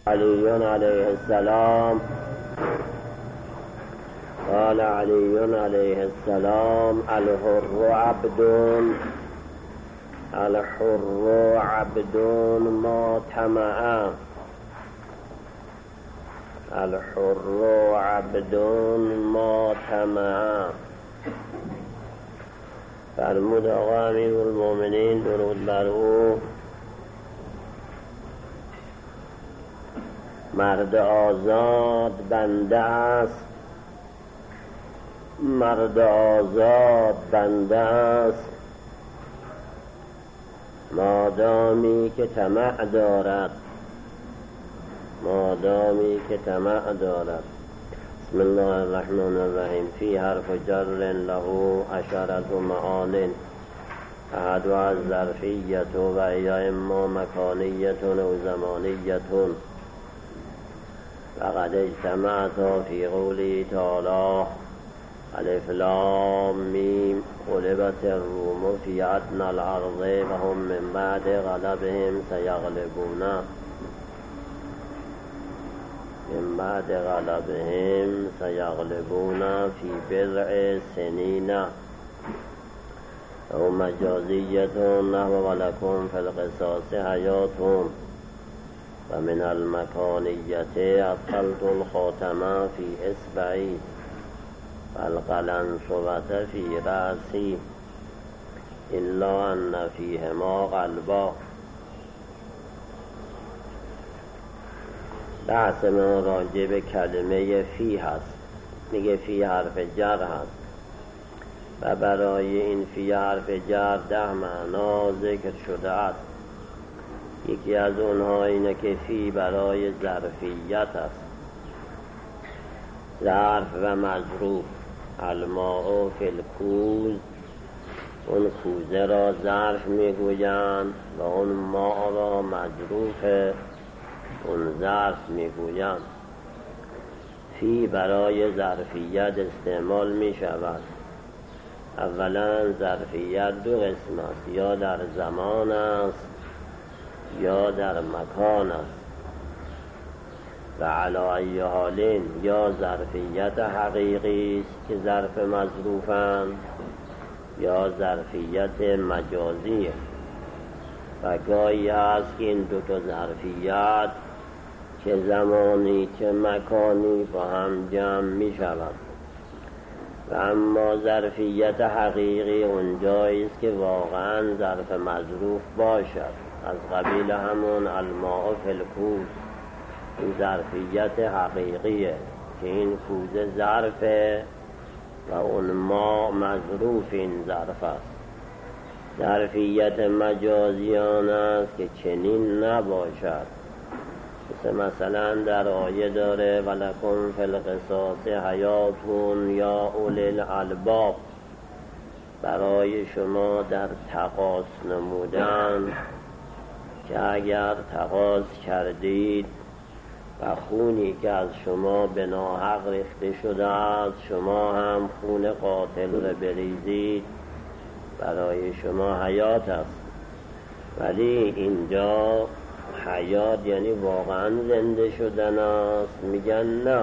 علی علیه السلام قال علی علیه السلام الحر عبد ما طمع الحر عبد ما طمع. فرمود آقا امیرالمومنین درود بر او: مرد آزاد بنده است، مرد آزاد بنده است مادامی که طمع دارد، مادامی که طمع دارد. بسم الله الرحمن الرحیم. فی حرف جر له عشرة معان احدها الظرفیة و هی اما مکانیة و زمانیة وقد اجتمعتا فی قوله تعالی الف لام میم غلبت الروم فی ادنی الارض و هم من بعد غلبهم سیغلبون، من بعد غلبهم سیغلبون فی بضع سنین. او مجازیت نحو ولکم فی القصاص حیات. و من المکانیت اطلت الخاتم فی اصبعی فالقلنسوة فی رأسی الا ان فیهما قلبا. بحث من راجع به کلمه فی هست. میگه فی حرف جر هست و برای این فی حرف جر 10 معنا ذکر شده است. یکی از اونها اینه که فی برای ظرفیت است، ظرف و مظروف. الماء فی الکوز، اون کوزه را ظرف میگویند و اون ماء را مظروف اون ظرف میگویند. فی برای ظرفیت استعمال می شود. اولا ظرفیت 2 قسم است، یا در زمان است یا در مکان است. و علی ای حالین، یا ظرفیت حقیقی است که ظرف مظروفند، یا ظرفیت مجازی. و گاهی هست که این 2 ظرفیت چه زمانی چه مکانی با هم جمع می شود. و اما ظرفیت حقیقی اونجایی است که واقعا ظرف مظروف باشد، از قبیل همون الماء فی الکوز. این ظرفیت حقیقیه که این کوزه ظرفه و اون ماء مظروف این ظرف است. ظرفیت مجازیان است که چنین نباشد، مثلا در آیه داره ولکم فی القصاص حیاتون یا اولی الالباب، برای شما در تقاص نمودن که اگر تقاص کردید و خونی که از شما به ناحق ریخته شده است شما هم خون قاتل را بریزید، برای شما حیات است. ولی اینجا حیات یعنی واقعا زنده شدن است، میگن نه.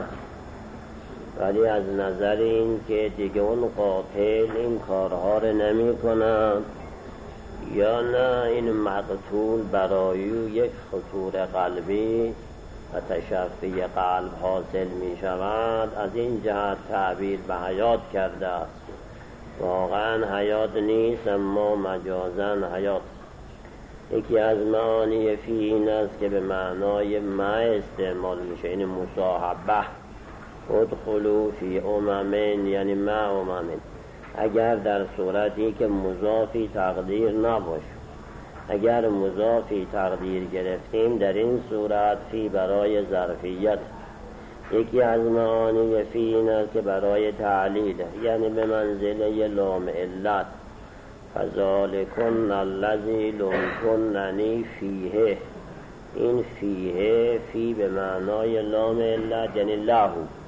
ولی از نظر این که دیگه اون قاتل این کارها رو نمی کند، یا نه این مقتول برای یک خطور قلبی و تشفی قلب حاصل می شود، از این جهت تعبیر به حیات کرده است. واقعا حیات نیست اما مجازن حیات. یکی از معانی فی این است که به معنای مع استعمال میشه، این مصاحبه. ادخلوا فی امم یعنی مع امم، اگر در صورتی که مضافی تقدیر نباشه. اگر مضافی تقدیر گرفتیم در این صورت فی برای ظرفیت. یکی از معانی فی این است که برای تعلیل، یعنی به منزله لام علت. فذالکن الذی لمتننی فیه، این فیه فی به معنای لام علت یعنی له.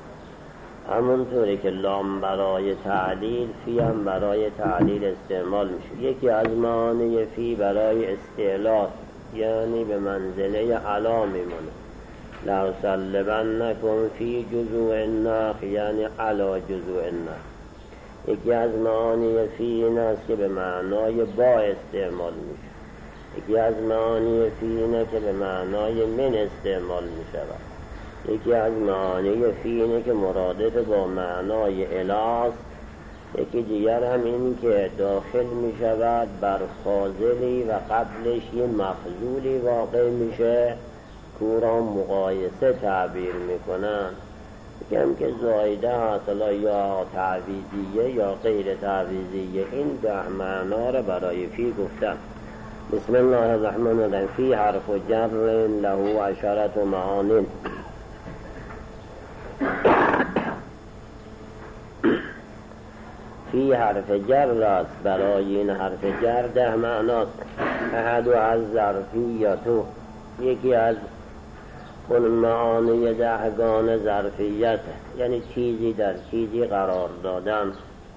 همونطوری که لام برای تعلیل فی هم برای تعلیل استعمال میشه. یکی از معانی فی برای استعلاء، یعنی به منزله علا میمونه. لأصلبنكم فی جذوع النخل، یعنی علی جذوع النخل. یکی از معانی فی این است که به معنای با استعمال میشه. یکی از معانی فی اینه که به معنای من استعمال میشود. یکی از معانی فی اینه که مرادف با معنای الاست. یکی دیگر هم این که داخل می شود بر فاضلی و قبلش یه مخزولی واقع میشه که او را مقایسه تعبیر میکنن. بگم که زایده هست، یا تعویضیه یا غیر تعویضیه. این ده معنا را برای فی گفتم. بسم الله الرحمن الرحیم. فی حرف جر له عشرة معان. فی حرف جر است، برای این حرف جر ده معناست. احد از ظرفیتو، یکی از اون معانی دهگان ظرفیت، یعنی چیزی در چیزی قرار دادن.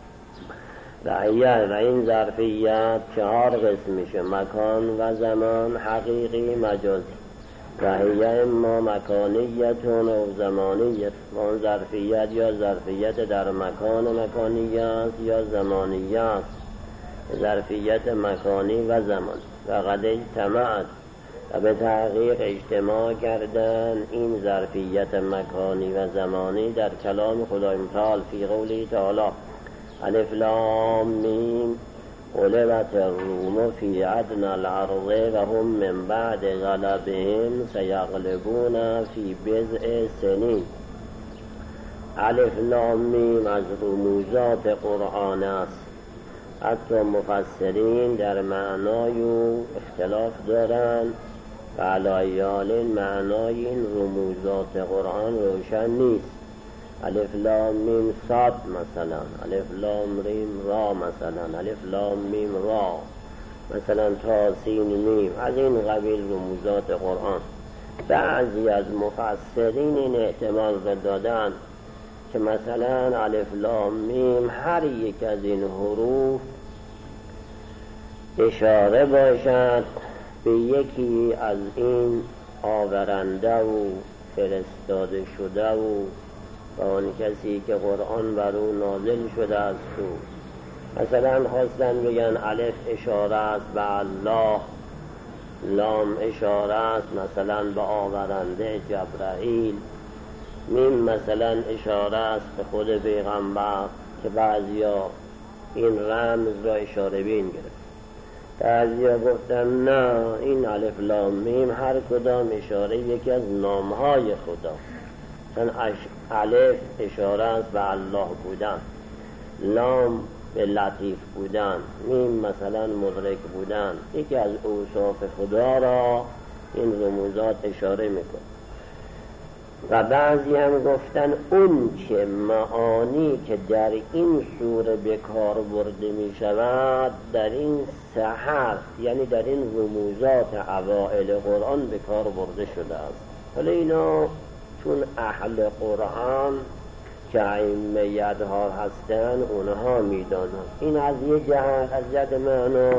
و این ظرفیت 4 قسم میشه: مکان و زمان، حقیقی، مجازی. اما مکانیتون و زمانیت. اون ظرفیت یا ظرفیت در مکان مکانی است یا زمانی است. ظرفیت مکانی و زمان. و قد اجتمعت، و به تحقیق اجتماع کردن این ظرفیت مکانی و زمانی در کلام خدای متعال فی قوله تعالی: الف لام میم غلبت الروم فی ادنی الارض و هم من بعد غلبهم سیغلبون فی بضع سنین. الف لام میم از رموزات قرآن است. حتی مفسرین در معنای او اختلاف دارند و علی معنای این رموزات قرآن روشن نیست. الف لام میم صاد مثلا، الف لام ریم را مثلا، الف لام میم را مثلا، تا سین میم، از این قبیل رموزات قرآن. بعضی از مفسرین این احتمال را دادن که مثلا الف لام میم هر یک از این حروف اشاره باشد به یکی از این آورنده و فرستاده شده و آن کسی که قرآن بر او نازل شده است. مثلا خواستن بگن الف اشاره است به الله، لام اشاره است مثلا به آورنده جبرائیل، میم مثلا اشاره است به خود پیغمبر که بعضیا این رمز را اشاره بین گرفت. بعضیا گفتن نه، این الف لام میم هر کدام اشاره یکی از نامهای خدا. چون الف اشاره است به الله بودن، لام به لطیف بودن، میم مثلا مدرک بودن. یکی از اوصاف خدا را این رموزات اشاره میکن. و بعضی هم گفتن اون که معانی که در این سوره به کار برده می شود در این 3 حرف، یعنی در این رموزات اوائل قرآن به کار برده شده است. حالا اینا چون اهل قرآن که ائمه یدها هستن اونها میدانند. این از یه جهت، از جهت معنا.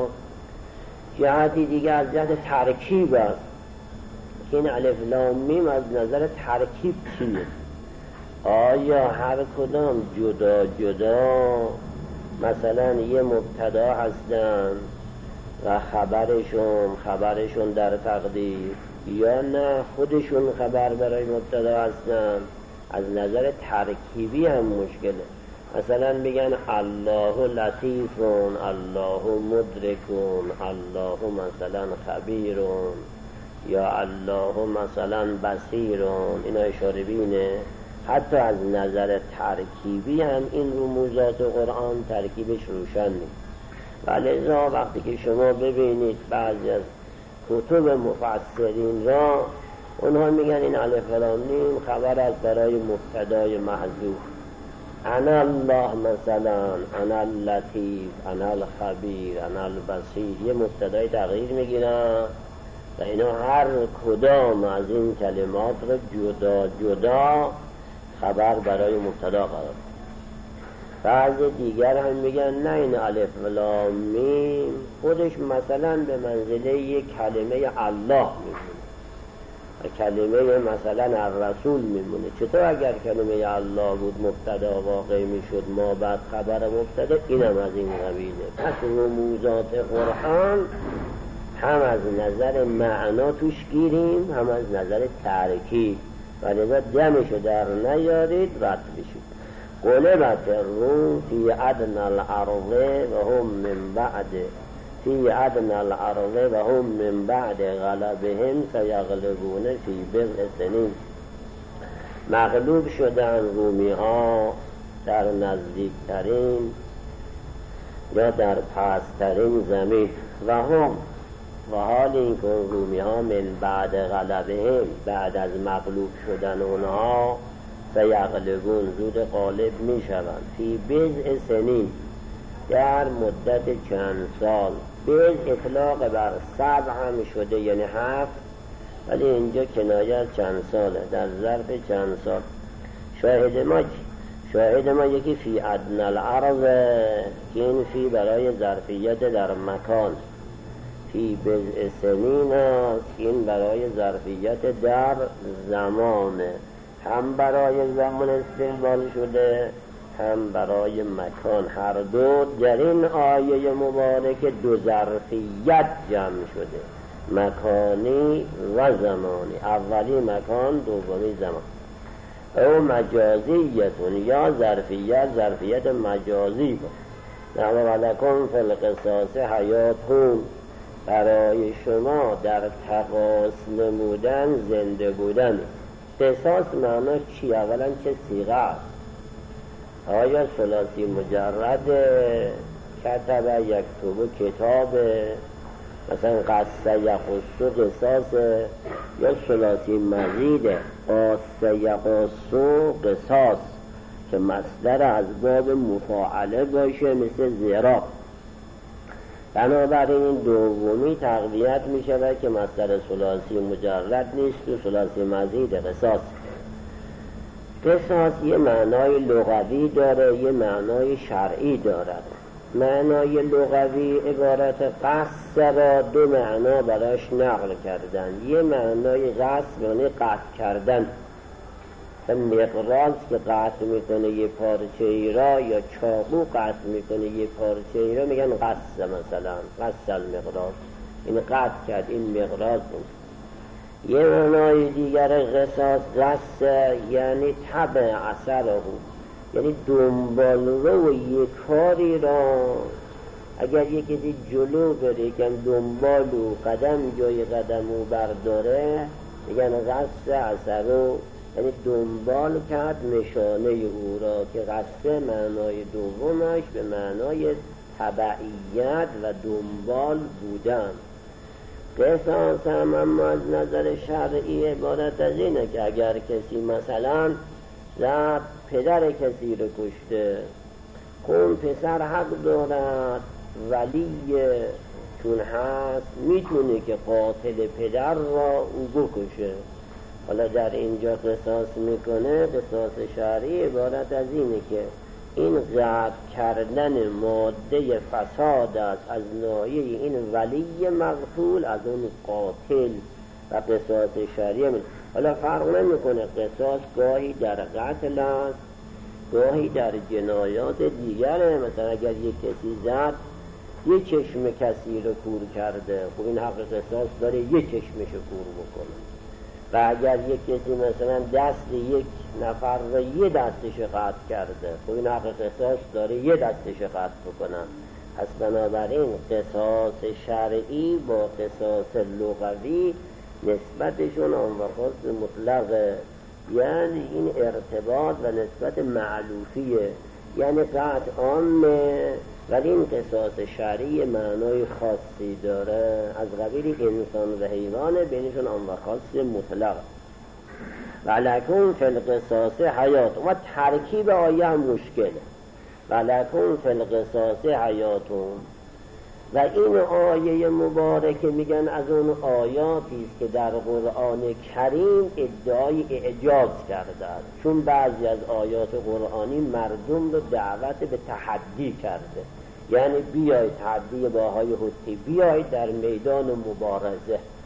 جهتی دیگه از جهت ترکیب است. این الف لام میم از نظر ترکیب چیه؟ آیا هر کدام جدا جدا مثلا یه مبتدا هستن و خبرشون در تقدیر، یا نه خودشون خبر برای مبتدا هستن؟ از نظر ترکیبی هم مشکله. مثلا بگن الله لطیفون، الله مدرکون، الله مثلا خبیرون، یا الله مثلا بصیرون. اینا اشاره بینه. حتی از نظر ترکیبی هم این رموزات قرآن ترکیبش روشن نیست. ولذا وقتی که شما ببینید بعضی از کتب مفسرین را، اونها میگن این الف لام میم خبر است برای مبتدای محذوف. انا الله مثلا، انا اللطیف، انا الخبیر، انا البصیر، یه مبتدای تغییر میگیرن و اینا هر کدام از این کلمات رو جدا جدا خبر برای مبتدا قرار. بعض دیگر هم میگن نه، این الف لام میم خودش مثلا به منزله یک کلمه الله میمونه. و کلمه مثلا الرسول میمونه. چطور اگر کلمه الله بود مبتدا واقع میشد ما بعد خبر مبتدا؟ اینم از این قبیله. پس رموزات قرآن هم از نظر معنا توش گیریم هم از نظر ترکیب، ولی دمشو در نیارید رد بشید. غلبت الروم فی ادنی الارض و هم من بعد فی ادنی الارض و هم من بعد غلبهم سیغلبون فی بضع سنین. مغلوب شدن رومی ها در نزدیکترین یا در پسترین زمین و هم و حال این که رومی ها من بعد غلبهم بعد از مغلوب شدن اونها سیغلبون زود غالب می شوند فی بضع سنین در مدت چند سال. بضع اطلاق بر سبع هم شده یعنی 7، ولی اینجا کنایه از چند ساله، در ظرف چند سال. شاهد ما یکی فی ادنی الارض که این فی برای ظرفیت در مکان، فی بضع سنین است این برای ظرفیت در زمانه، هم برای زمان استعمال شده هم برای مکان. هر دو در این آیه مبارک دو ظرفیت جمع شده، مکانی و زمانی. اولی مکان دومی زمان. او مجازیتون یا ظرفیت مجازی بود. نحو ولکم فی القصاص حیاتون، برای شما در تقاص نمودن زنده بودن. قصاص معنی چی؟ اولا چه صیغه است؟ آیا ثلاثی مجرد کتب یکتب کتاب مثلا قص یقص قصاص، یا ثلاثی مزید قاص یقص قصاص که مصدر از باب مفاعله باشه مثل زرا. بنابراین دومی تقویت می شود که مصدر ثلاثی مجرد نیست و ثلاثی مزید قصاص. قصاص یه معنای لغوی داره یه معنای شرعی دارد. معنای لغوی عبارت قص را دو معنا براش نقل کردن. یه معنای قص یعنی قطع کردن، مقراض که قطع میکنه یه پارچه ای را، یا چاقو قطع میکنه یه پارچه ای را میگن قص، مثلا قص المقراض، این قطع کرد، این مقراض بود. یه معنای دیگر قصاص قص یعنی تبع اثره، یعنی دنبال رو یه کاری را اگر یک کسی جلو بره یکم دنبال و قدم جای قدم و برداره میگن قص اثره، یعنی دنبال کرد نشانه او را، که قصه معنای دومش به معنای تبعیت و دنبال بودن. قصاص هم اما از نظر شرعی عبارت از اینه که اگر کسی مثلا زد پدر کسی رو کشته، اون پسر حق دارد ولی چون هست میتونه که قاتل پدر را او بکشه. حالا در اینجا قصاص میکنه، قصاص شرعی عبارت از اینه که این قطع کردن ماده فساد است از ناحیه این ولی مقتول از اون قاتل، و قصاص شرعی حالا فرق نمیکنه. قصاص گاهی در قتل است گاهی در جنایات دیگره. مثلا اگر یک کسی زد یک چشم کسی رو کور کرده، خب این حق قصاص داره یک چشمش رو کور بکنه. و اگر یک کسی مثلا دست یک نفر رو یه دستش قطع کرده، خب این حق قصاص داره یه دستش قطع بکنن. پس بنابراین قصاص شرعی با قصاص لغوی نسبتشون آنوخاص مطلقه، یعنی این ارتباط و نسبت معلوفیه، یعنی قطع عامه، ولی این قصاص شرعی معنای خاصی داره از قبیل انسان و حیوان، بینشون آنوخاص مطلق. ولکن فی القصاص حیات، و ترکیب آیه هم مشکله. ولکن فی القصاص حیاتون، و این آیه مبارکه میگن از اون آیاتی است که در قرآن کریم ادعای اعجاز کرده است، چون بعضی از آیات قرآنی مردم رو دعوت به تحدی کرده، یعنی بیایید تحدی با آقای حطی، بیایید در میدان مبارزه.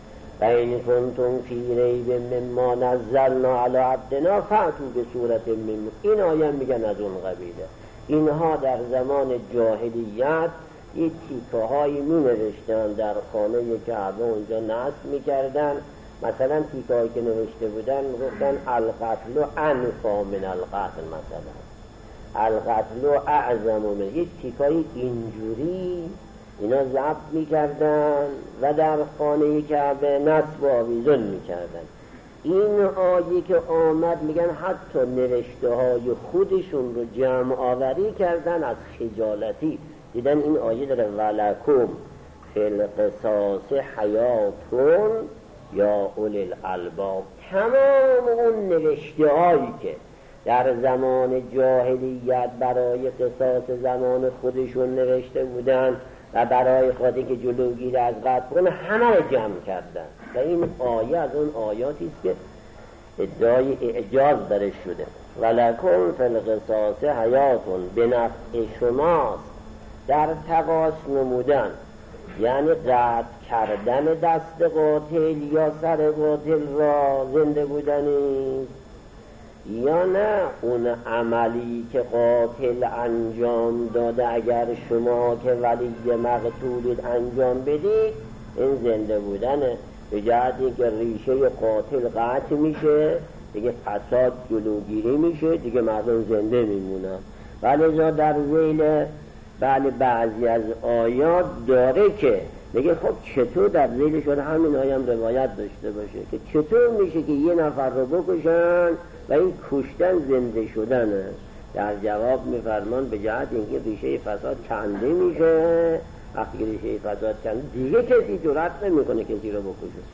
فَإِن كُنتُمْ فِي رَيْبٍ مِّمَّا نَزَّلْنَا عَلَىٰ عَبْدِنَا فَأْتُوا بِسُورَةٍ مِّن این آیه میگن از اون قبیله. اینها در زمان جاهلیت یه تیکه هایی می نوشتن در خانه کعبه، اونجا نصب می کردن. مثلا تیکه هایی که نوشته بودن گفتن القتل انفا من القتل، مثلا القتل اعظم من، یه تیکه های اینجوری اینا ضبط می کردن و در خانه کعبه نصب و آویزون می کردن. این آیه که آمد میگن حتی نوشته های خودشون رو جمع آوری کردن از خجالتی، دیدن این آیه داره ولکم فی القصاص حیاتون یا اولی الالباب. تمام اون نوشته هایی که در زمان جاهلیت برای قصاص زمان خودشون نوشته بودن و برای خاطر که جلوگیری از قتل کنه همه رو جمع کردن و این آیه از اون آیاتی است که ادعای اعجاز درش شده. ولکم فی القصاص حیاتون، به نفع شماست در تقاص نمودن، یعنی قطع کردن دست قاتل یا سر قاتل را زنده بودنی، یا نه اون عملی که قاتل انجام داده اگر شما که ولی مقتولید انجام بدید این زنده بودنه، به جهتی که ریشه قاتل قطع میشه، دیگه فساد جلوگیری میشه، دیگه مردم زنده میمونن. ولی در ذیل بعضی از آیات داره که میگه خب چطور در ذیلشون همین آیم روایت داشته باشه که چطور میشه که یه نفر رو بکشن و این کشتن زنده شدنه. در جواب میفرمان به جهت اینکه ریشه فساد کنده میشه، وقتی که ریشه فساد کنده دیگه کسی جرأت نمیکنه کسی رو بکشه.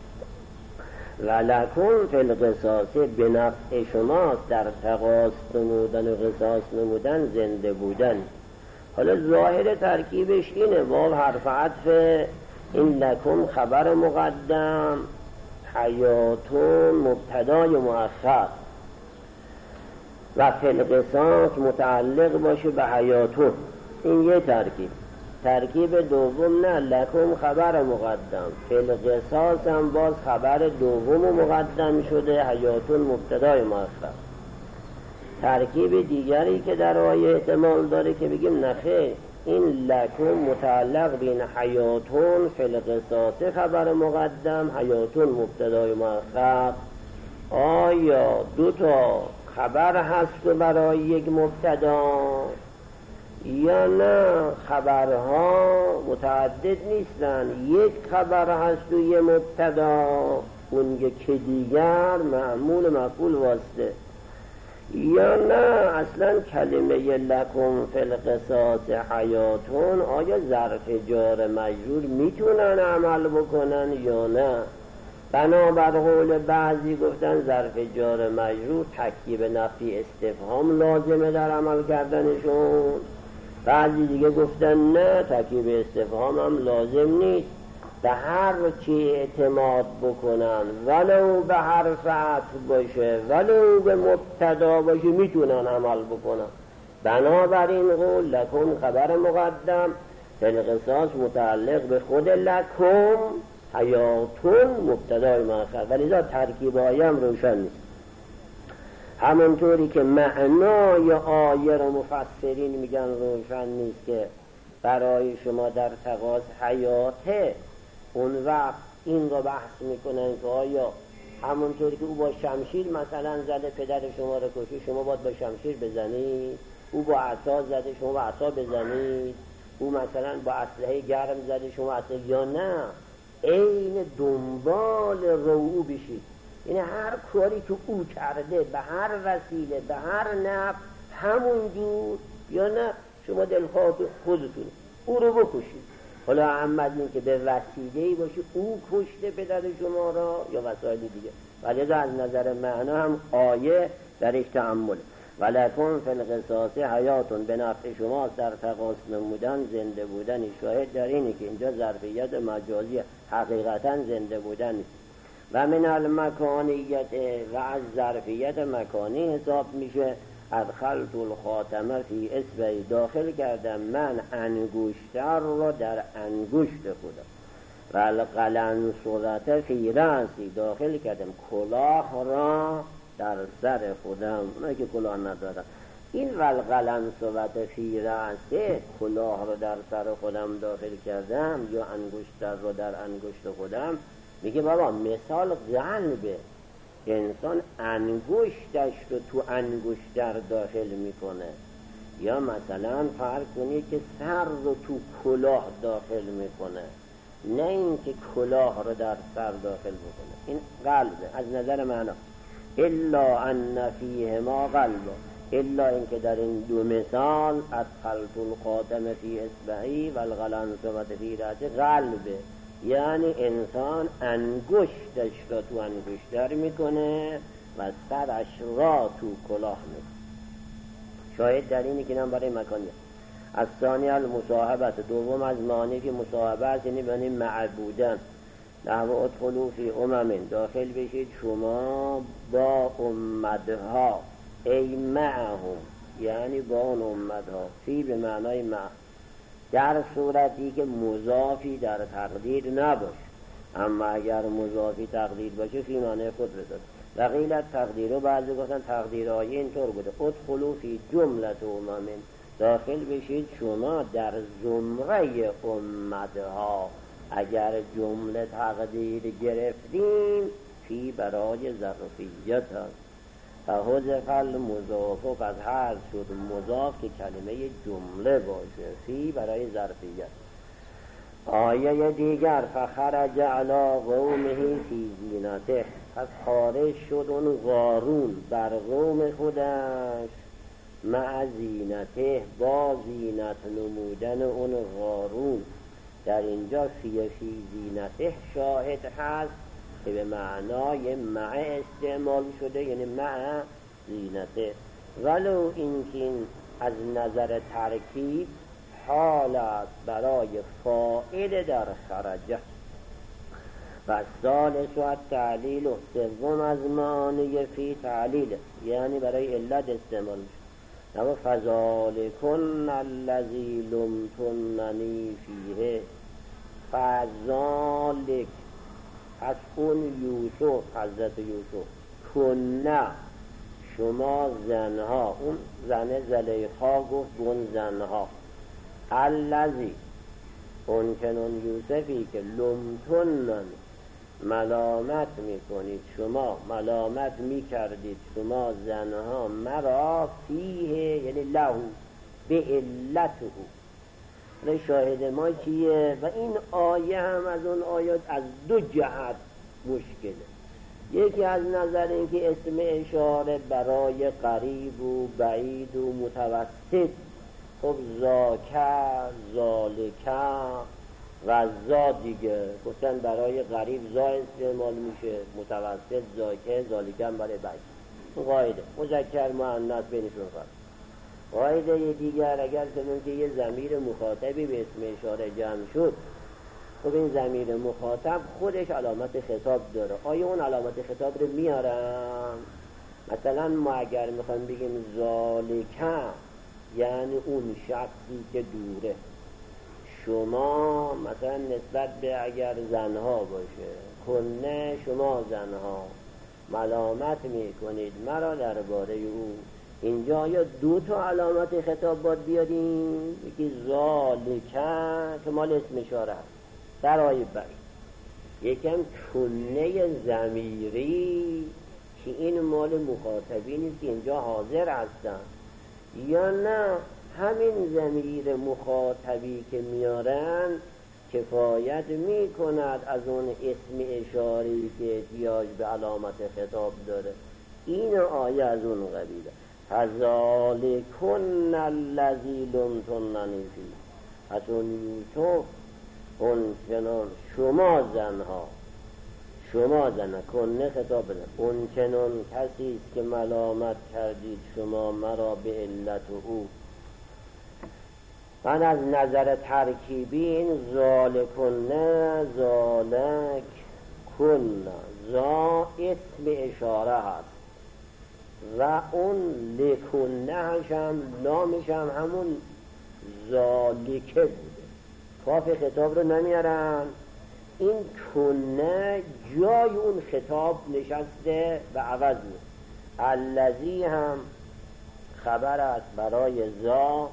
ولکم فی القصاص، به نفع شماست در تقاص نمودن و قصاص نمودن زنده بودن. حالا ظاهر ترکیبش اینه، واو حرف عطف، این لکم خبر مقدم، حیاتون مبتدای مؤخر و فی القصاص متعلق باشه به حیاتون. این یه ترکیب دوم نه، لکم خبر مقدم، فی القصاص هم باز خبر دوم مقدم شده، حیاتون مبتدای مؤخر. ترکیب دیگری که در آیه احتمال داره که بگیم نخیر، این لکم متعلق بین حیاتون فی القصاص خبر مقدم، حیاتون مبتدای مؤخر. آیا دو تا خبر هست و برای یک مبتدا، یا نه خبرها متعدد نیستن، یک خبر هست و یک مبتدا، اون که دیگر معمول مفعول واسطه، یا نه اصلا کلمه لکم فی القصاص حیاتون آیا ظرف جار مجرور میتونن عمل بکنن یا نه. بنابر قول بعضی گفتن ظرف جار مجرور تکیب نفی استفهام لازمه در عمل کردنشون، بعضی دیگه گفتن نه تکیب استفهام هم لازم نیست، به هر چی اعتماد بکنن ولو به حرف عطف باشه ولو به مبتدا باشه میتونن عمل بکنن. بنابراین قول لکم خبر مقدم، فی القصاص متعلق به خود لکم، حیاتون مبتدای مؤخر، ولی ذا ترکیب آیه هم روشن نیست. همونطوری که معنای آیه رو مفسرین میگن روشن نیست که برای شما در تقاص حیاته، اون وقت این رو بحث میکنن که آیا همونطوری که او با شمشیر مثلا زده پدر شما رو کشید شما باید با شمشیر بزنید، او با عصا زده شما با عصا بزنید، او مثلا با اسلحه گرم زده شما اسلحه، یا نه عین دنبال رو بشید، یعنی هر کاری که او کرده به هر وسیله به هر نحو همون جور، یا نه شما دلخواه خودتون او رو بکشید. حالا اهم از این که به وسیله‌ای باشه او کشته پدر شما را یا وسایل دیگه، ولی از نظر معنا هم آیه درش تأمل. ولکم فی القصاص حیاتون، به نفع شما در تقاص نمودن زنده بودن. شاهد در اینه که اینجا ظرفیت مجازی حقیقتا زنده بودن است. و من المکانیت، و از ظرفیت مکانی حساب میشه ادخلت الخاتمه فی اصبعی، داخل کردم من انگشتر را در انگشت خدا. والقلن صورت فی رأسی داخل کردم کلاه را در سر خودم، اونایی که کلاه ندارم. این والقلن صورت فی رأسی کلاه را در سر خودم داخل کردم یا انگشتر را در انگشت خودم، میگه بابا مثال قلبه، انسان انگشتش رو تو انگشتر داخل میکنه، یا مثلا فرض کنید که سر رو تو کلاه داخل میکنه، نه اینکه کلاه رو در سر داخل بکنه. این قلبه از نظر معنا. الا ان فیهما قلبا، الا اینکه در این دو مثال ادخلت الخاتم فی اصبعی و القلم ثبت فی رأسی قلبه، یعنی انسان انگشتش را تو انگشتر میکنه و سرش را تو کلاه میکنه. شاهد در اینی که نام برای مکانیه. از ثانی المصاحبت، دوم از معنی که مصاحبه است یعنی بنی معبودن. نحو ادخلوا فی داخل بشید شما با امتها، ای معهم، یعنی با اون امتها. فی به معنای مع، در صورتی که مضافی در تقدیر نباشه، اما اگر مضافی تقدیر باشه فی معنی خود بذاره. و قیل تقدیر رو بعضی گفتن تقدیرهای اینطور بوده ادخلوا فی جملة داخل بشید شما در زمره امتها. اگر جمله تقدیر گرفتیم فی برای ظرفیت هست، فحذف المضاف، پس حذف شد مضاف که کلمه جمله باشه، فی برای ظرفیت. آیه دیگر فخرج علی قومه فی زینته، پس خارج شد اون قارون بر قوم خودش، مع زینته، با زینت نمودن اون قارون. در اینجا فی زینته شاهد هست که به معنای مع استعمال شده، یعنی مع زینته، ولو اینکه از نظر ترکیب حالت برای فاعل در خرجه. و ثالث و تعلیل، سوم از معنی فی تعلیل، یعنی برای علت استعمال شده. نما فذالکن الذی لمتننی فیه، فذالک، پس اون یوسف، حضرت یوسف، کنه، شما زنها، اون زن زلیخا گفت اون زنها، الذی، اون کنون یوسفی که لمتنن، ملامت میکنید شما، ملامت میکردید شما زنها مرا، فیه یعنی له، به علته. شاهد ما کیه؟ و این آیه هم از اون آیات از دو جهت مشکله. یکی از نظر اینکه اسم اشاره برای قریب و بعید و متوسط، خب زاکه، زالکه و زا دیگه گفتن برای قریب زا استعمال میشه، متوسط زاکه، زالکه هم برای بعید. اون قاعده مذکر مؤنث بینشون فرق. قاعده دیگر اگر کنون که یه ضمیر مخاطبی به اسم اشاره جمع شد، خب این ضمیر مخاطب خودش علامت خطاب داره. آیا اون علامت خطاب رو میارم؟ مثلا ما اگر میخوایم بگیم زالکه، یعنی اون شخصی که دوره، شما مثلا نسبت به اگر زنها باشه، کنه شما زنها ملامت میکنید مرا درباره او. اینجا یا دو تا علامت خطاب باید بیاریم، یکی ذالکه که مال اسم اشاره است برای بعید، یکم کنه ضمیری که این مال مخاطبینی که اینجا حاضر هستن، یا نه همین ضمیر مخاطبی که میارن کفایت میکند از اون اسم اشاری که احتیاج به علامت خطاب داره. این آیه از اون قبیله. فذالکن الذی لمتننی فیه، پس اون یوسف، اون چنان شما زنها، شما زنها، کنه خطاب بدن، اون چنان کسی است که ملامت کردید شما مرا به علت او. من از نظر ترکیبی این زالکنه، زالک کنه، زا اسم اشاره هست و اون لکنه هم نامش هم همون زالکه بوده. کاف خطاب رو نمیارن، این کنه جای اون خطاب نشسته و عوض میشه. الذی هم خبر است برای ذا،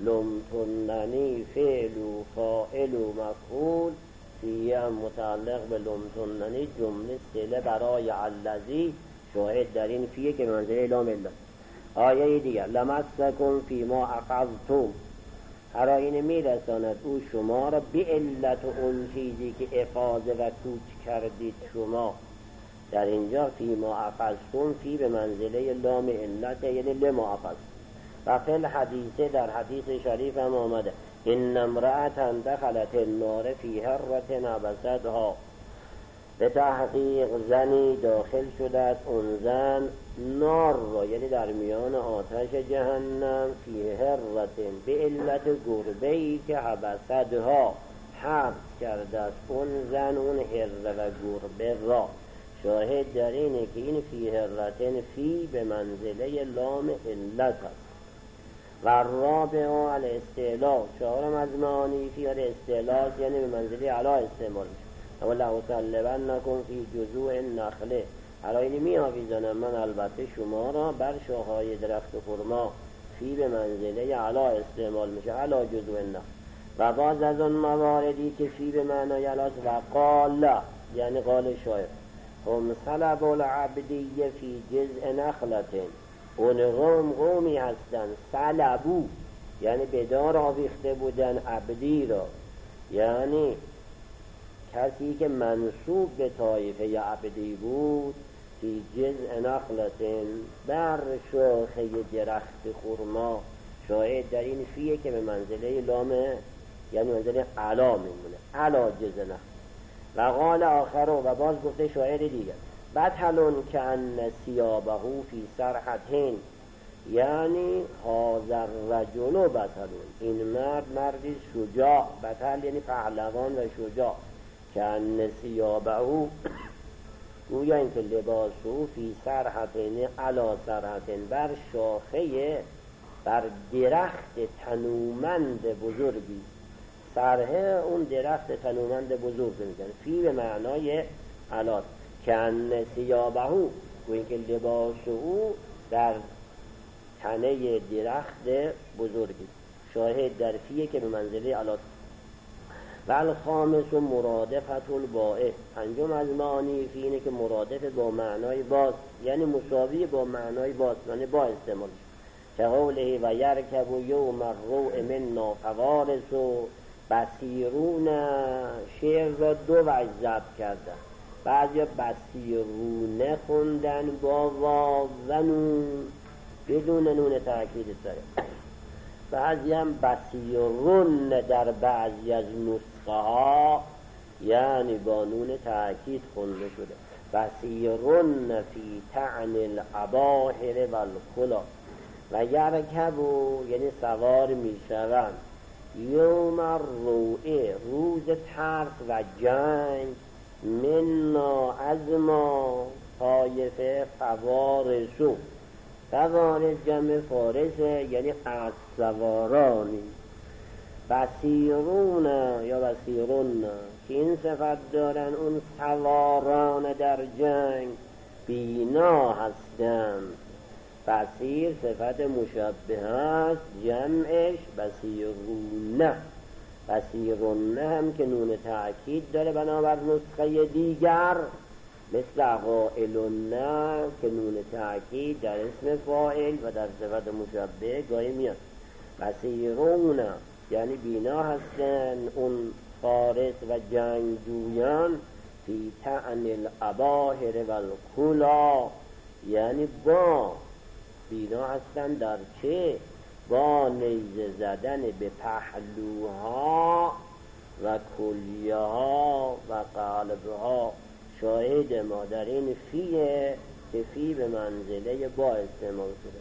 لمتننی فعل و فاعل و مفعول، فیه هم متعلق به لمتننی جمله صله برای الذی، شاهد در این فیه که منزله لام الا. آیه دیگر لمسکم فیما اخذتم، هر آینه میرساند او شما را به علت اون چیزی که افاضه و کوچ کردید شما. در اینجا فیما اخذتم، فی به منزله لام علت، یعنی لما اخذتم. و فی الحدیث، در حدیث شریف هم آمده ان امرأة دخلت النار فی هرة عبستها، به تحقیق زنی داخل شده است اون زن نار را، یعنی در میان آتش جهنم، فی هرة به علت گربه‌ای که حبستها حبس کرده است اون زن اون هره و گربه را. شاهد در اینه که این فی هرة فی به منزله لام علت است. و رابع الاستعلاء، چهارم از معانی فی الاستعلاء، یعنی به منزله علا استعمال میشه. اما لأصلبنکم فی جذوع النخله، علایانی می آویزانم من البته شما را بر شاخه‌های درخت خرما، فی به منزله علا استعمال میشه، علا جذوع النخل. و باز از اون مواردی که فی به معنای علاست و قال، یعنی قال شاعر هم صلب العبدیه فی جذع نخلة، اون قومی هستن صلبو، یعنی به دار آویخته بودن عبدی را، یعنی کسی که منصوب به طایفه عبدی بود، فی جذع نخلة بر شاخه درخت خرما. شاهد در این فیه که به منزله لامه، یعنی منزله علا میمونه، علا جذع نخل. و قال آخر، و باز گفته شاعر دیگر بطلون که ان ثیابه فی سرحتین، یعنی هذا الرجل بطلون، این مرد مردی شجاع، بطل یعنی پهلوان و شجاع، که ان ثیابه گویا این که لباس او فی سرحتین علا سرحتین بر شاخه، بر درخت تنومند بزرگی. سرحه اون درخت تنومند بزرگ میگن، فی به معنای علا، که ان ثیابه گویا که لباس او در تنه درخت بزرگی. شاهد در فیه که به منزله علا. و الخامس مرادفت الباء، پنجم از معانی فی اینه که مرادف با معنای باز، یعنی مساوی با معنای باز، یعنی با استعمال. که قوله و یرکب یوم الروع منا فوارس و بصیرون، شعر را دو وجه ضبط کردن، بعضی بصیرونه خوندن با واو و نون بدون نون تأکید سره، بعضی هم بصیرون در بعضی از نسخه ها یعنی با نون تأکید خونده شده. بصیرون فی طعن الاباحر و الکلا. و یرکبو یعنی سوار می شوند، یوم الروع روز ترس و جنگ، منا از ما طایفه فوارسو، فوارس جمع فارسه یعنی از سوارانی. بصیرون یا بصیرون که این صفت دارن، اون سواران در جنگ بینا هستند. بصیر صفت مشبه است، جمعش بصیرونه. بصیرونه هم که نون تأکید داره بنابر نسخه دیگر، مثل قائلونه که نون تأکید در اسم فاعل و در صفت مشبه گاهی میاد. بصیرونه یعنی بینا هستن اون فارس و جنگجویان، فی طعن الاباحر و الکلا، یعنی با بینا هستن در چه؟ با نیزه زدن به پهلوها و کلیه ها و قلبها. شاهد ما در این فیه که فی به منزله با استعمال شده.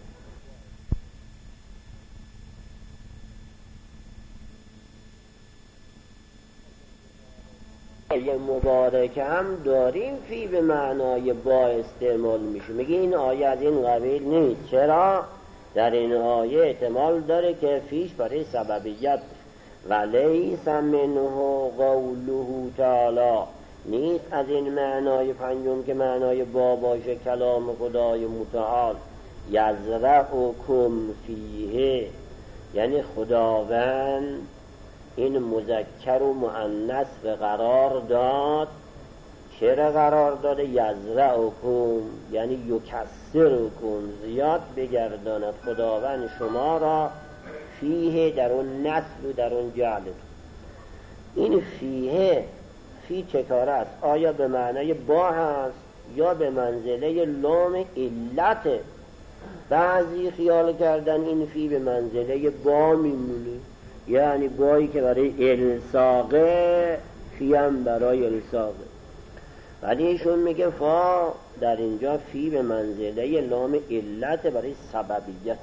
یه مبارکه هم داریم فی به معنای با استعمال میشه. میگه این آیه از این قبیل نیست. چرا؟ در این آیه احتمال داره که فیش برای سببیت ولیس منه قوله تعالی، نیست از این معنای پنجم که معنای با باشه کلام خدای متعال، یزرعکم فیه، یعنی خداوند این مذکر و مؤنث به قرار داد. چرا قرار داده؟ یزرعکم یعنی یکسرکم، زیاد بگرداند خداوند شما را، فیه در اون نسل و در اون جعل. این فیه، فی چه کاره است؟ آیا به معنای با هست یا به منزله لام علت؟ بعضی خیال کردن این فی به منزله با میمونه، یعنی بایی که برای الساقه، فی هم برای الساقه. ولی ایشون میگه فا در اینجا فی به منزله لام علت برای سببیت.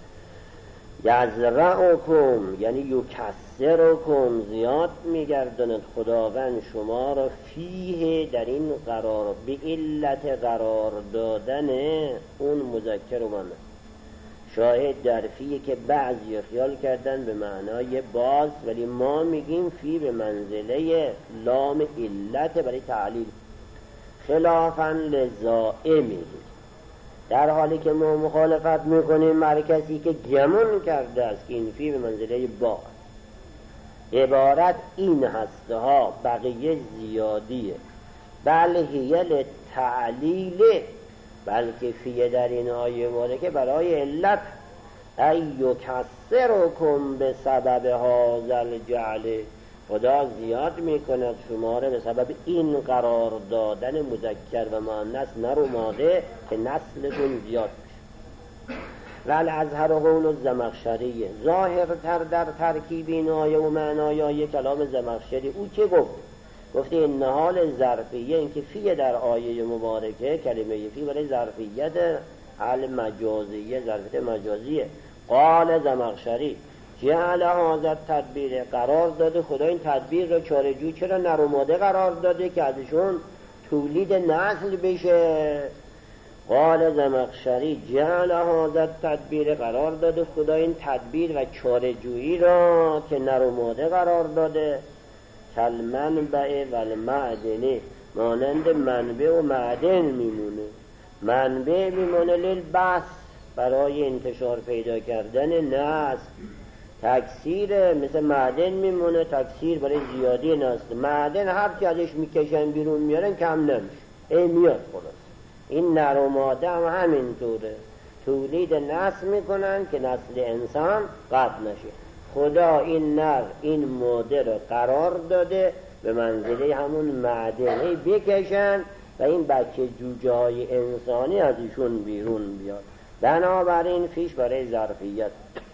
یزرعکم یعنی یکسرکم، زیاد میگرداند خداوند شما را، فیه در این قرار، به علت قرار دادن اون مذکر و مؤنث. شاهد در فیه که بعضی خیال کردن به معنای باز، ولی ما میگیم فی به منزله لام علت برای تعلیل، خلافاً للزائمی، در حالی که ما مخالفت میکنیم مر کسی که گمان کرده است که این فی به منزله با. عبارت این هسته ها، بقیه زیادیه. بل هیل تعلیل، بلکه فی در این آیه مالکه برای علت، ایو کسرکم به سبب هازل جعل، خدا زیاد میکند شما را به سبب این قرار دادن مذکر و مؤنث نر و ماده که نسلتون زیاد بشه. ول ازهر قول الزمخشری، ظاهرتر در ترکیب این آیه و معنای کلام زمخشری او چه گفته این حال ظرفیه، این که فی در آیه مبارکه کلمه فی برای ظرفیت حال مجازیه، ظرفیت مجازیه. قال زمخشری جعل هذا تدبیر، قرار داده خدا این تدبیر را چارجو چرا نر و ماده قرار داده که ازشون تولید نسل بشه. قال زمخشری جعل هذا تدبیر، قرار داده خدا این تدبیر و چارجویی را که نر و ماده قرار داده، کالمنبع و المعدن، مانند منبع و معدن میمونه. منبع میمونه للبث، برای انتشار پیدا کردن نسل. تکثیر مثل معدن میمونه، تکثیر برای زیادی نسل. معدن هرچی ازش میکشن بیرون میارن کم نمیشه، میاد خلاص. این نر و ماده هم همینطوره، تولید نسل میکنن که نسل انسان قطع نشه. خدا این نر این ماده رو قرار داده به منزله همون معدنی بکشن و این بچه جوجه های انسانی از ایشون بیرون بیاد. بنابراین فیش برای ظرفیت.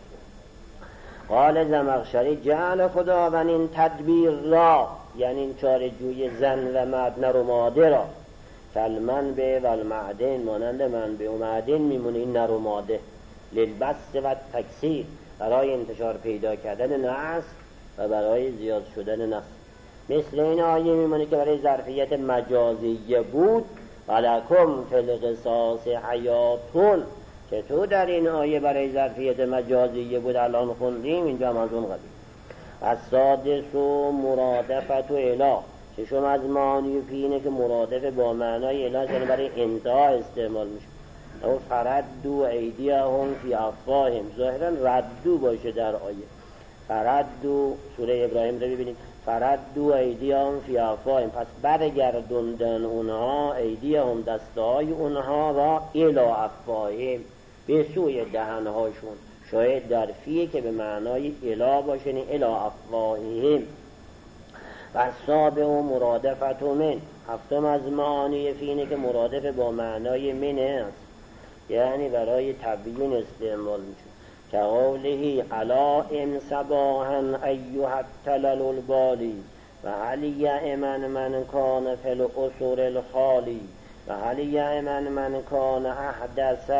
قال زمخشری جعل خداوند این تدبیر را، یعنی این چارجوی زن و مرد نر و ماده را، کالمنبع و المعدن، مانند منبع و معدن میمونه این نر و ماده، للبث و تکثیر، برای انتشار پیدا کردن نسل و برای زیاد شدن نسل. مثل این آیه میمونه که برای ظرفیت مجازیه بود، ولکم فی القصاص حیاتون، که تو در این آیه برای ظرفیت مجازیه بود الان خوندیم، اینجا هم از اون قبیل. السادس مرادفت اله، ششم از معانی فی اینه که مرادف با معنای اله، یعنی برای انتها استعمال میشه. او فردوا ایدیهم فی افواههم، ظاهرا ردو باشه در آیه. فردوا، سوره ابراهیم رو ببینید، فردوا ایدیهم فی افواههم، پس برگردوندن اونها، ایدیهم دستهای اونها را، الی افواههم، به سوی دهنهاشون. شاید در فیه که به معنای الی باشه، نه الی افواههم. و سابع و مرادفت من، هفتم از معانی فی اینه که مرادف با معنای من است، یعنی برای تبیین استعمال میشه. که قوله علا ام صباحا ایها التلل البالی و هل یأمن من کان فی الاسر الخالی و هل یأمن من کان احدث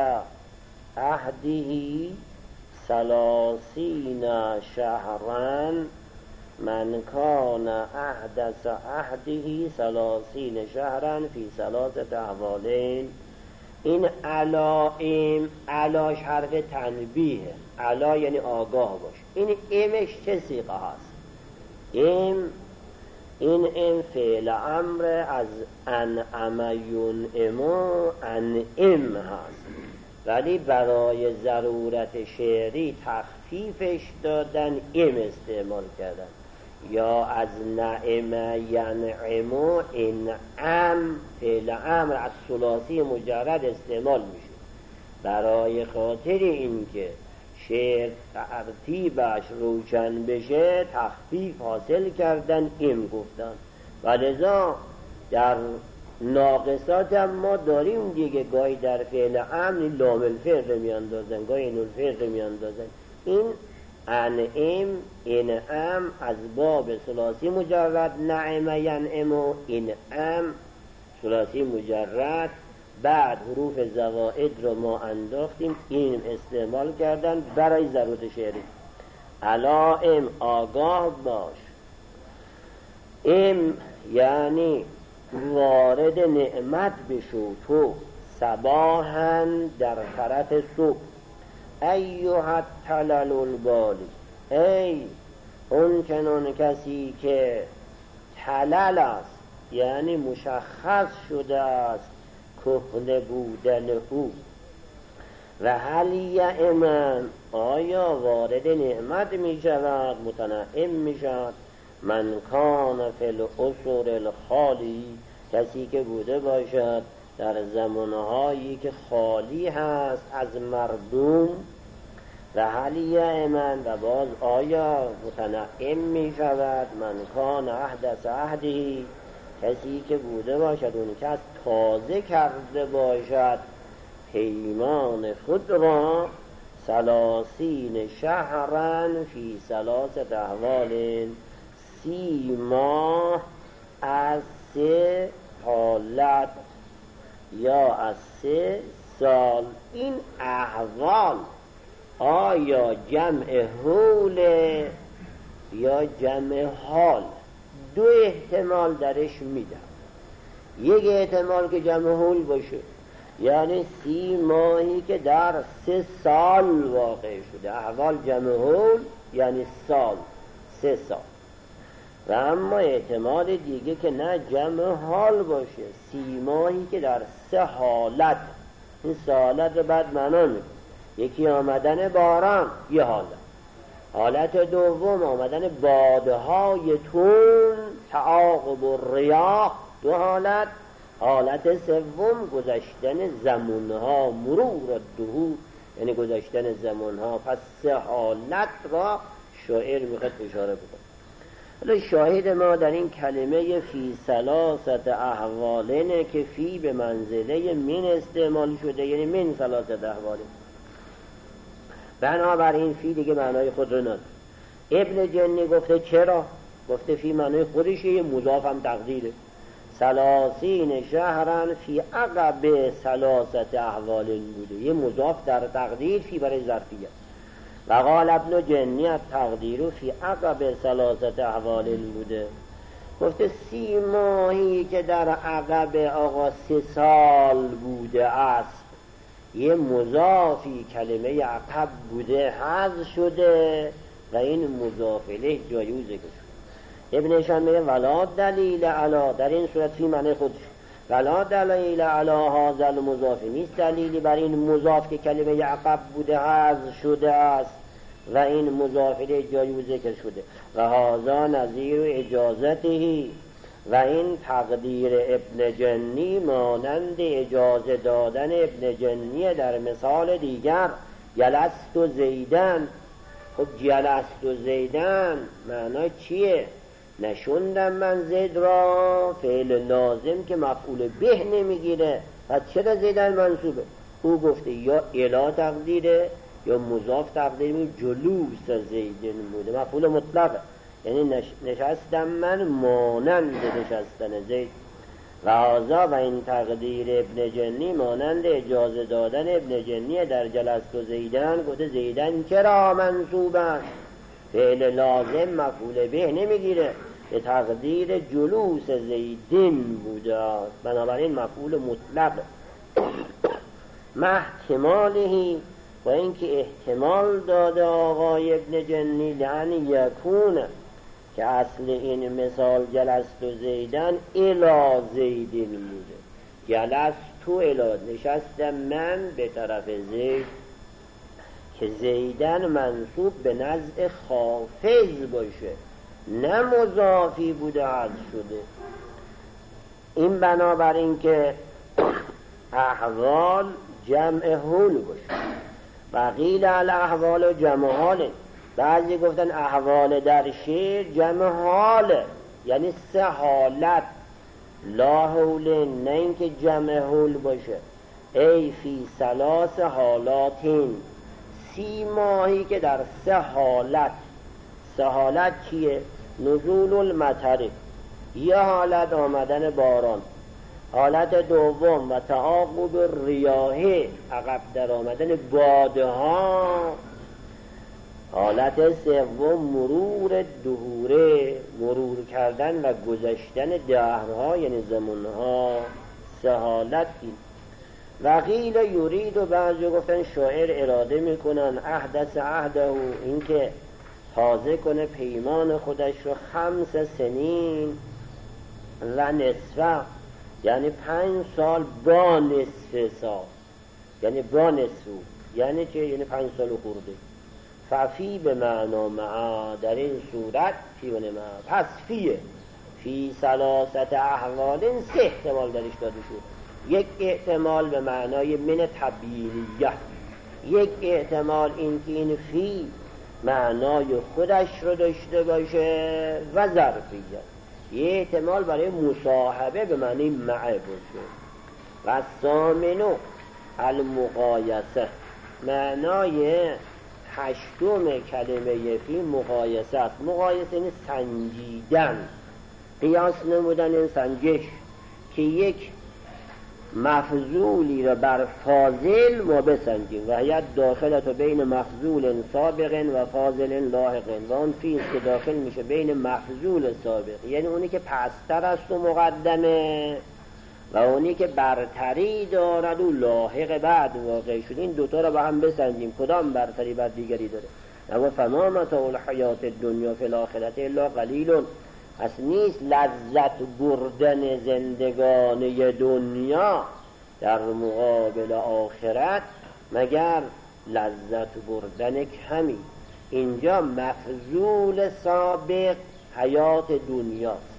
احده 30 شهرا من کان احدث احده 30 شهرا فی 3 احوالین. این علائم، علاش حرف تنبیه، علا یعنی آگاه باش. این امش چه صیغه هست؟ این فعل امر از انعم ینعم انعم هست، ولی برای ضرورت شعری تخفیفش دادن ام استعمال کردن. یا از نعم ینعم انعم، فعل امر از ثلاثی مجرد استعمال میشه. برای خاطر اینکه شعر ترتیبش روشن بشه تخفیف حاصل کردن ام گفتن. و لذا در ناقصات هم ما داریم دیگه، گاهی در فعل امر لام الفعل میاندازن، گاهی نون الفعل میاندازن. این انعم انعم از باب ثلاثی مجرد، نعم ینعم و انعم ثلاثی مجرد. بعد حروف زوائد رو ما انداختیم، این استعمال کردن برای ضرورت شعری. علائم آگاه باش، ام یعنی وارد نعمت بشو تو، صباحاً در طرف صبح. ایها التلل البالی، ای اون چنان کسی که تلل است، یعنی مشخص شده است کهنه بودن او. و هل یأمن، آیا وارد نعمت می شود، متنعم می شود. من کان فی العسر الخالی، کسی که بوده باشد در زمانهایی که خالی هست از مردم. و هل یأمن، و باز آیا متنعم می شود، من کان احدث عهدی، کسی که بوده باشد اون کس تازه کرده باشد پیمان خود را، 30 شهرا فی 3 احوال، 30 ماه از 3 حالت یا از 3 سال. این احوال آیا جمع حول یا جمع حال؟ دو احتمال درش میدم. یک احتمال که جمع حول باشه، یعنی 30 ماهی که در 3 سال واقع شده. احوال جمع حول یعنی سال، 3 سال. و اما احتمال دیگه که نه جمع حال باشه، 30 ماهی که در 3 حالت. این حالت رو بعد معنا میکنه. یکی آمدن باران، یه حالت دوم آمدن بادهای تون، تعاقب الریاح، 2 حالت سوم گذشتن زمانها، مرور الدهور، یعنی گذشتن زمانها. پس 3 حالت را شاعر میخواد اشاره بکنه. حالا شاهد ما در این کلمه فی 3 احوالینه که فی به منزله من استعمال شده، یعنی من 3 احوالین. بنابراین فی دیگه معنای خود رو نداره. ابن جنی گفته چرا؟ گفته فی معنای خودشه، یه مضاف هم تقدیره. 30 شهرن فی عقب 3 احوال بوده، یه مضاف در تقدیر، فی برای ظرفیت. و قال ابن جنی التقدیر فی عقب 3 احوال بوده. گفته 30 ماهی که در عقب آقا 3 سال بوده است، یه مضافی کلمه عقب بوده حذف شده و این مضاف الیه جایوزه که شد. ابنشان میگه ولا دلیل علا، در این صورت فی معنی خودش، ولا دلیل علا هذا المضاف، نیست دلیلی بر این مضاف که کلمه عقب بوده حذف شده است و این مضاف الیه جایوزه ذکر شده. و هذا نظیر اجازته، و این تقدیر ابن جنی مانند اجازه دادن ابن جنی در مثال دیگر. جلست و زیدن، خب جلست و زیدن معنی چیه؟ نشوندم من زید را، فعل لازم که مفعول به نمیگیره، پس چرا زیدن منصوبه؟ او گفته یا الا تقدیره یا مضاف تقدیر، جلوس زیدن بوده، مفعول مطلقه، یعنی نشستم من مانند نشستن زید. و هذا و این تقدیر ابن جنی مانند اجازه دادن ابن جنی در جلست و زیدن. گفته زیدن چرا منصوب است؟ فعل لازم مفعول به نمیگیره، به تقدیر جلوس زیدین بوده است، بنابراین مفعول مطلق. محتمالهی، با اینکه احتمال داده آقای ابن جنی لعن یکونه، که اصل این مثال جلست و زیدن الی زیدین بوده. جلست تو الی، نشستم من به طرف زید، که زیدن منصوب به نزع خافض باشه، نه مضافی بوده عرض شده. این بنابراین که احوال جمع حول باشه. و قیل الاحوال جمع حاله، بعضی گفتن احوال در شعر جمع حاله، یعنی سه حالت، لا حول، نه اینکه جمع حول باشه. ای فی ثلاث حالاتین، 30 ماهی که در سه حالت. سه حالت چیه؟ نزول المطر، یه حالت آمدن باران، حالت دوم و تعاقب الریاح، عقب در آمدن باده ها، حالت سوم مرور دهوره، مرور کردن و گذشتن دهرها یعنی زمانها. سه حالت این. و قیل یرید، و بعضی گفتن شاعر اراده میکنن احدث عهده، این که تازه کنه پیمان خودش رو 5 سنین و نصفه، یعنی 5 سال با نصف سال، یعنی با نصف، یعنی چه؟ یعنی 5 سال خورده. ففی به معنا معا، در این صورت فی به معا، پس فیه فی ثلاثت احوال 3 احتمال درش داده شد. یک احتمال به معنای من تبیینیه، یک احتمال این که این فی معنای خودش رو داشته باشه و ظرفیه، یه احتمال برای مصاحبه به معنی معه باشه. و ثامنو المقایسه، معنای 8م کلمه فی مقایسه است. مقایسه یعنی سنجیدن، قیاس نمودن این سنجش، که یک مفضولی را بر فاضل ما بسنجیم. و هیت داخلت بین مفضول سابق و فاضل لاحق، و اون فیست که داخل میشه بین مفضول سابق، یعنی اونی که پستر است و مقدمه، و اونی که برتری دارد و لاحق بعد واقع شد. این دوتا را با هم بسنجیم کدام برتری بر دیگری داره. و فما متاع الحیات الدنیا فی الاخرة الا قلیل، پس نیست لذت بردن زندگانی دنیا در مقابل آخرت مگر لذت بردن کمی. اینجا مفضول سابق حیات دنیاست،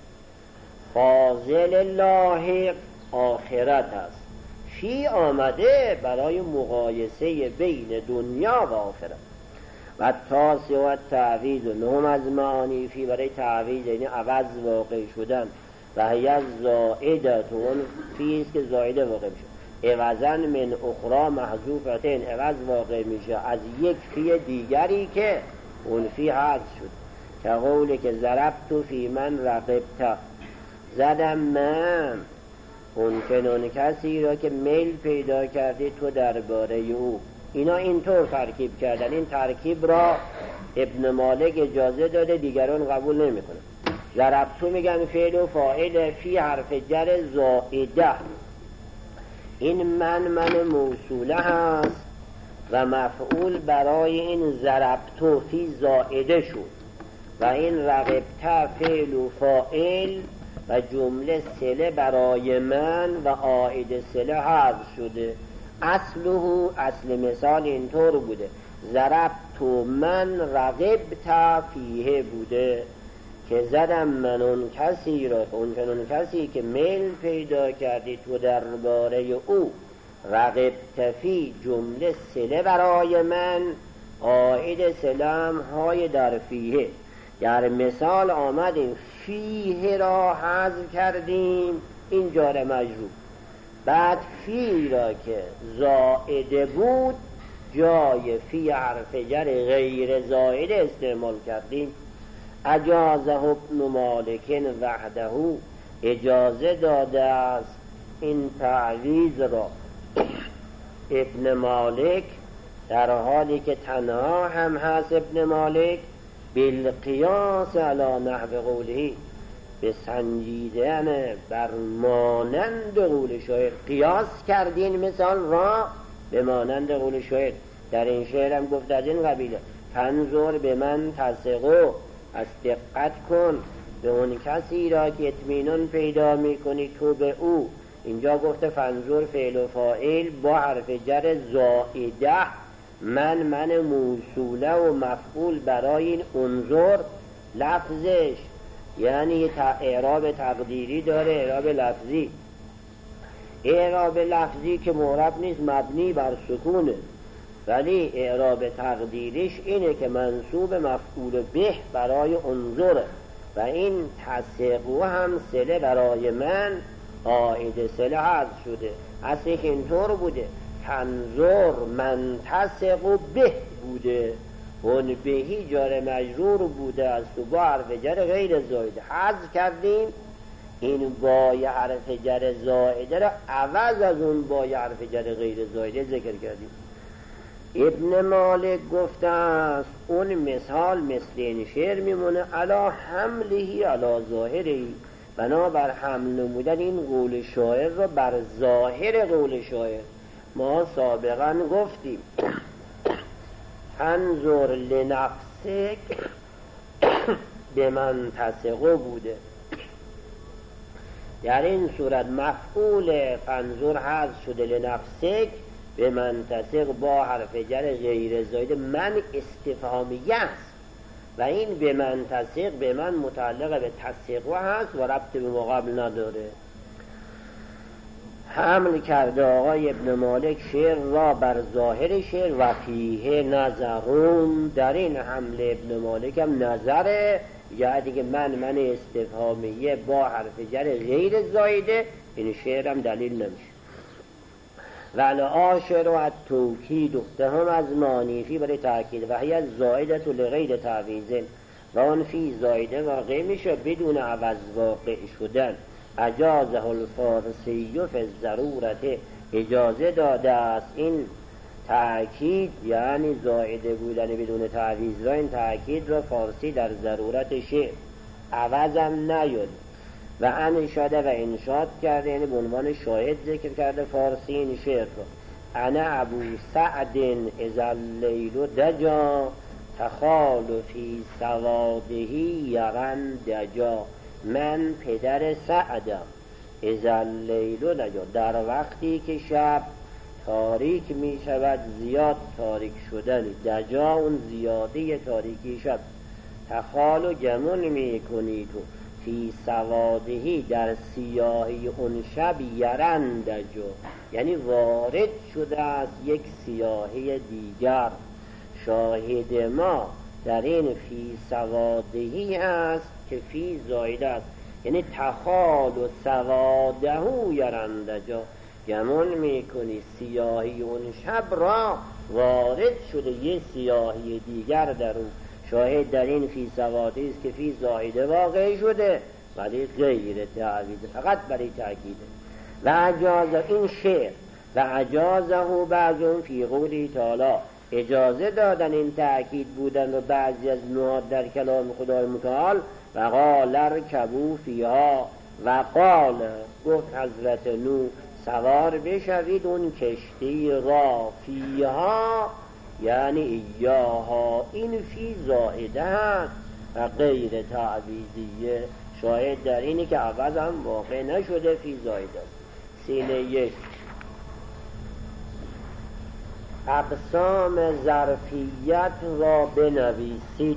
فاضل لاحق آخرت است. فی آمده برای مقایسه بین دنیا و آخرت. و تاسع و تعویض، و نهم از معانی فی برای تعویض یعنی عوض واقع شدن. و هی زائدت، اون فیست که زائده واقع میشه، عوضن من اخرى محذوفتین، عوض واقع میشه از یک فی دیگری که اون فی حذف شد. که قولی که ضربت فی من رغبت، زدم من اون چنون کسی را که میل پیدا کردی تو درباره او. اینا اینطور ترکیب کردن. این ترکیب را ابن مالک اجازه داده، دیگران قبول نمی کنن. ضربتو میگن فعل و فاعل فی حرف جر زائده. این من موصوله هست و مفعول برای این ضربتو فی زائده شد، و این رغبت فعل و فاعل و جمله صله برای من و عائد صله حذف شده. اصل مثال اینطور بوده، ضربت من رغبت فیه بوده، که زدم من اون کسی را، اون کسی که میل پیدا کردی تو درباره او. رغبت فی جمله صله برای من، عائد صله های در فیه. در مثال آمدیم فیه را حذف کردیم، این جار مجرور. بعد فی را که زائده بود جای فی حرف جر غیر زائده استعمال کردیم. اجازه ابن مالک وحده، اجازه داده است این تعویض را ابن مالک، در حالی که تنها هم هست ابن مالک، بالقیاس علی نحو قوله، به سنجیدن بر مانند قول شاعر. قیاس کردین مثال را به مانند قول شاعر. در این شعر هم گفت از این قبیله، تنظر به من تسقو از دقت کن به اون کسی را که اطمینان پیدا میکنی تو به او. اینجا گفته فنظور فعل و فاعل با حرف جر زائده، من موصوله و مفعول برای این انظر لفظش، یعنی اعراب تقدیری داره، اعراب لفظی. اعراب لفظی که معرب نیست، مبنی بر سکونه، ولی اعراب تقدیریش اینه که منصوب مفعول به برای انظره و این تسقو هم صله برای من عائد صله حذف شده. اصلش اینطور بوده تنظر من تسقو به بوده، اون بهی جار مجرور بوده از تو با حرف جر غیر زائده حذف کردیم. این با یه حرف جر زائده را عوض از اون با یه حرف جر غیر زائده ذکر کردیم. ابن مالک گفته است اون مثال مثل این شعر میمونه علا حملهی علا ظاهری، بنابر حمل نمودن این قول شاعر را بر ظاهر قول شاعر. ما سابقا گفتیم انظر لنفسک به من تسقو بوده، در این صورت مفعول فنظر حذف شده لنفسک به من تسق با حرف جر غیر زائده من استفهامیه است و این به من تسق به من متعلق به تسقو هست و ربط به مقابل نداره. حمل کرده آقای ابن مالک شعر را بر ظاهر شعر و فیه نظرون، در این حمل ابن مالک هم نظره، یا دیگه من استفهامیه با حرف جر غیر زائده، این شعر هم دلیل نمیشه. ولی آشر و التوکید هم از مانیفی برای تأکید و هی از زائده لغیر تعویزن و اون فی زائده واقع میشه بدون عوض واقع شدن. اجازه الفارسی فی ضرورت، اجازه داده است این تأکید یعنی زائده بودن بدون تعویض را، این تأکید را فارسی در ضرورت شعر عوضم نیاد و انشاده و انشاد کرده، یعنی به عنوان شاهد ذکر کرده فارسی این شعر را. انا ابو سعد اذا اللیل دجا تخال فی سوادهی یرن دجا، من پدر سعدم اذا اللیل دجا، در وقتی که شب تاریک می شود زیاد تاریک شدن، دجا اون زیاده تاریکی شب، تخال و گمون می کنی تو فی سوادهی در سیاهی اون شب یرن دجا، یعنی وارد شده از یک سیاهی دیگر. شاهد ما در این فی سوادهی است که فی زایده است، یعنی تخال و سوادهو یرن دجا، گمون میکنی سیاهی اون شب را وارد شده یه سیاهی دیگر در اون. شاهد در این فی سوادهی است که فی زایده واقع شده ولی غیر تعویض، فقط برای تأکیده. و اجازه این شعر و اجازه بعضون فی قولی تعالی، اجازه دادن این تأکید بودن و بعضی از نوعات در کلام خدای متعال. و قال ارکبوا فیها، و قال گفت حضرت نوح سوار بشوید اون کشتی را، فیها یعنی ایاها، این فی زائده هست و غیر تعویضیه، شاید در اینی که عوض هم واقع نشده فی زائده است. سینه یک اقسام ظرفیت را بنویسید،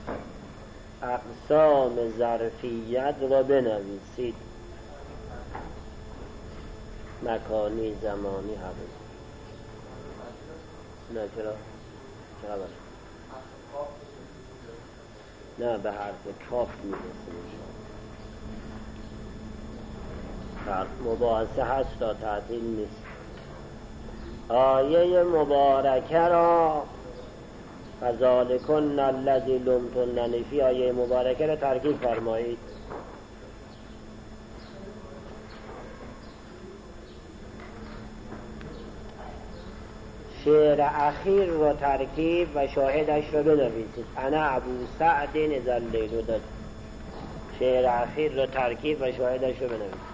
اقسام ظرفیت را بنویسید، مکانی زمانی حوض. نه چرا؟ نه به حرف کاف میرسیم. مباحثه هست تا تعطیل نیست. آیه مبارکه را فذالکن الذی لمتننی فی، آیه مبارکه را ترکیب فرمایید. شعر اخیر را ترکیب و شاهدش را بنویسید. انا ابو سعد اذا اللیل دجا، شعر اخیر را ترکیب و شاهدش را بنویسید.